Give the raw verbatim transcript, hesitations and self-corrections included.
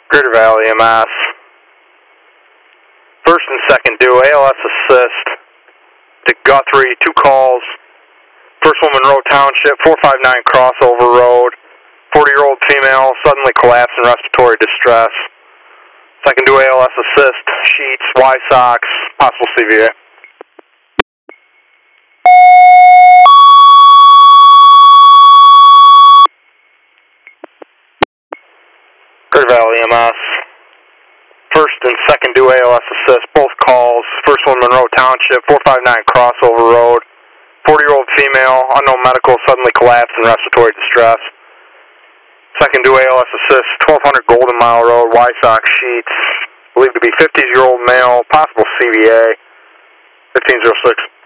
Greater Valley E M S. First and second due, A L S assist to Guthrie, two calls. First one, Monroe Township, four five nine Crossover Road. forty-year-old female suddenly collapsed in respiratory distress. Second due, A L S assist, Sheets, Y-Sox, possible C V A. Greater Valley E M S. First and second due, A L S assist, both calls. First one, Monroe Township, four five nine Crossover Road. forty-year-old female, unknown medical, suddenly collapsed in respiratory distress. Second due, A L S assist, twelve hundred Golden Mile Road, Y-Sox Sheets, believed to be fifty-year-old male, possible C V A, fifteen oh six.